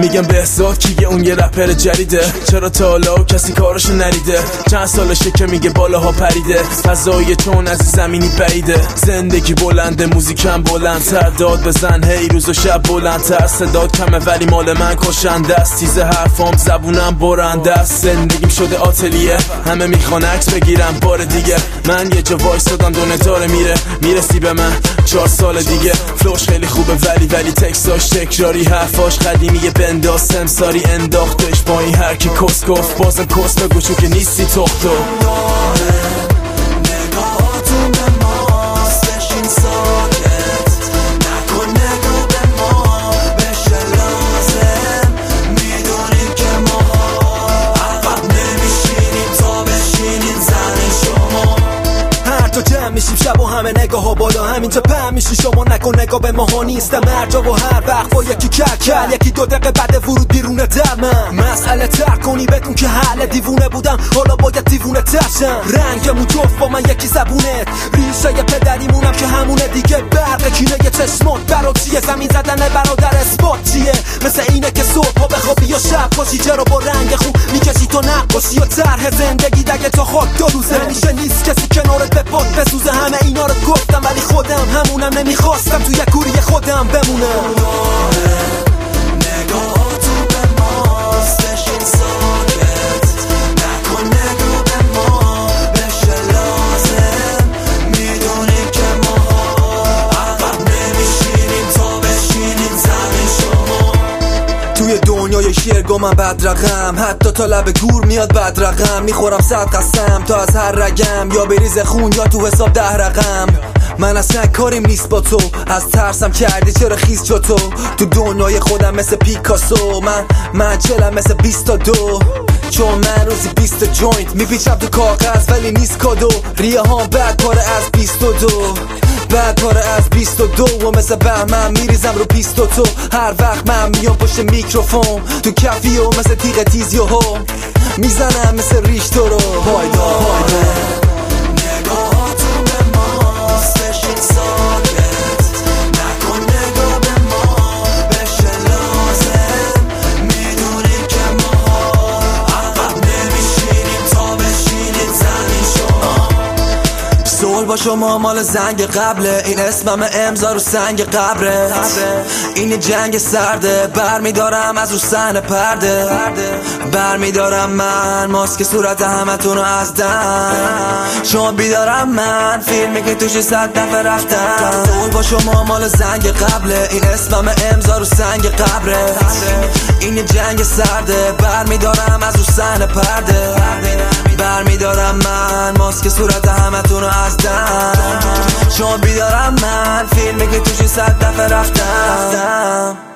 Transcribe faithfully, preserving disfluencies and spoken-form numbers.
میگم بهزاد کیه اون یه رپر جدیده، چرا تا حالا کسی کارشو نریده؟ چند سالشه که میگه بالاها پریده، فضایی چون از زمینی بعیده. زندگی بلنده موزیکم بلندتر، داد بزن هی روز و شب بلندتر. صدات کمه ولی مال من کشنده است، تیز حرفام زبونم برنده است. زندگیم شده آتلیه، همه میخوان عکس بگیرم بار دیگه. من یه جا وایسادم دونه داره میره، میرسی به من چهار سال دیگه. فلوش خیلی خوبه ولی ولی تکساش تکراری، حرفاش قدیمیه بنداز سمساری انداختش با این هر کی کس گفت. بازم کس بگو چون که نیستی تختو. میشیم شب و همه نگاه ها بالا همینجا پهم میشی شما نکن نگاه به ماها نیستم مرجا و هر وقت با یکی کل کل یکی دو دقیقه بعد ورود بیرون در من مسئله ترک کنی بدون که حل دیوونه بودم حالا باید دیوونه ترشم. رنگمون جفت با من یکی زبونت، ریشه پدریمونم که همونه دیگه. برق کینه یه چشمات برا چیه؟ زمین زدن برادر اثبات چیه؟ مثل اینه که صبح ها بخوابی یا شب پاشی، چرا با رنگ خوب میکشی تو نقاشی و طرح زندگی دگه تا خاک دو روزه. همیشه نیست کسی کنارت به پات بسوزه، همه اینا رو گفتم ولی خودم همونم نمیخواستم توی کوری خودم بمونم. نگاهاتو به ماست بشین ساکت، نکن نگاه به ما بشه لازم. میدونی که ما عقب نمیشینیم تا بشینیم زمین شما. توی دنیای شیرگاه من بد رقم، حتی تا لب گور میاد بد رقم. میخورم صد قسم تا از هر رگم، یا بریز خون یا تو حساب ده رقم. من اصلا کاریم نیست با تو، از ترسم کردی چرا خیز جا تو. تو دنیای خودم مثل پیکاسو، من من چلم مثل بیست و دو. چون من روزی بیست جوینت میپیچم تو کاغذ ولی نیست کادو. ریه ها بعد پاره از بیست و دو، بعد پاره از بیست و دو. و مثل بهمن میریزم رو بیست و تو. هر وقت من میام پشت میکروفون تو کفی و مثل تیغ تیزی و هم میزنم مثل ریش تو رو. پایدا پایدا نگاهاتو به ماست بشین ساکت، نکن نگاه به ما بشه لازم. میدونی که ما عقب نمیشینیم تا بشینیم زمین شما. سول با شما مال زنگ قبله، این اسمم امضا رو سنگ قبره. این جنگ سرده، بر میدارم از رو صحنه پرده. بر میدارم من ماسک صورت همتون رو از دم، چون بیدارم من فیلمی که توش صد دفعه رفتم. سول با شما مال زنگ قبله، این اسمم امضا رو سنگ قبره. این جنگ سرده، بر میدارم از رو صحنه پرده. بر میدارم من ماسک صورت همتون رو از دم، چون بیدارم من فیلمی که توش صد دفعه رفتم.